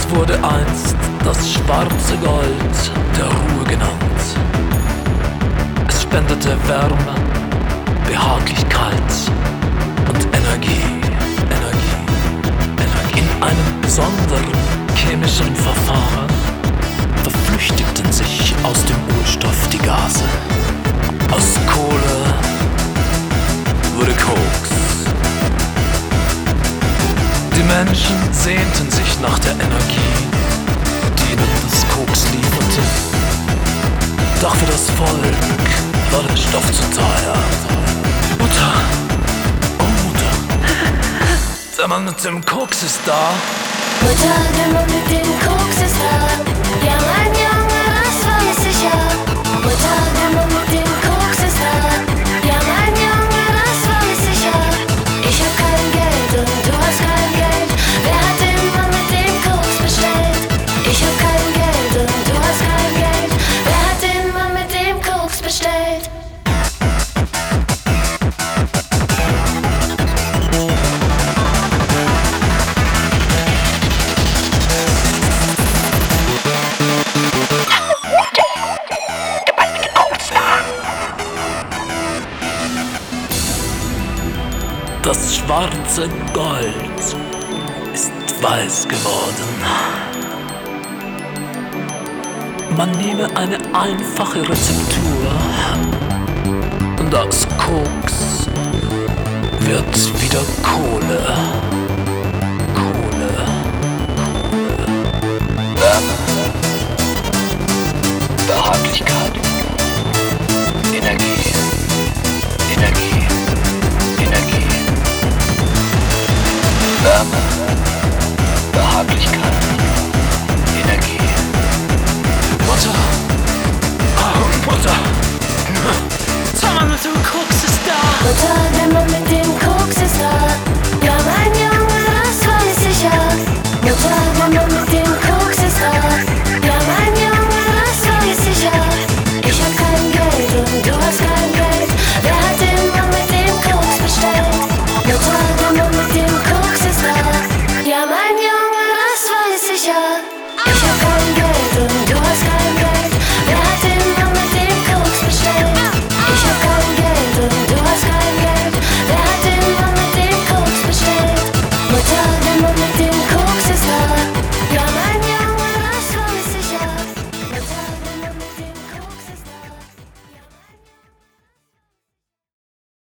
wurde einst das schwarze Gold der Ruhe genannt. Es spendete Wärme, Behaglichkeit und Energie. In einem besonderen chemischen Verfahren verflüchtigten sich aus dem Urstoff die Gase. Aus Kohle wurde Koks. Die Menschen sehnten sich nach der Energie, die ihnen das Koks lieferte. Doch für das Volk war der Stoff zu teuer. Mutter, oh Mutter, der Mann mit dem Koks ist da. Mutter, der Mann mit dem Koks ist da. Ja, mein Junge, das weiß ich ja. Mutter, der Mann mit dem Koks ist da. Ja, mein Junge, das weiß ich ja. Ich hab kein Geld und du hast kein Geld. Wer hat den Mann mit dem Koks bestellt? Ich hab kein Geld und du hast kein Geld. Wer hat den Mann mit dem Koks bestellt? Das schwarze Gold ist weiß geworden. Man nehme eine einfache Rezeptur und aus Koks wird wieder Kohle.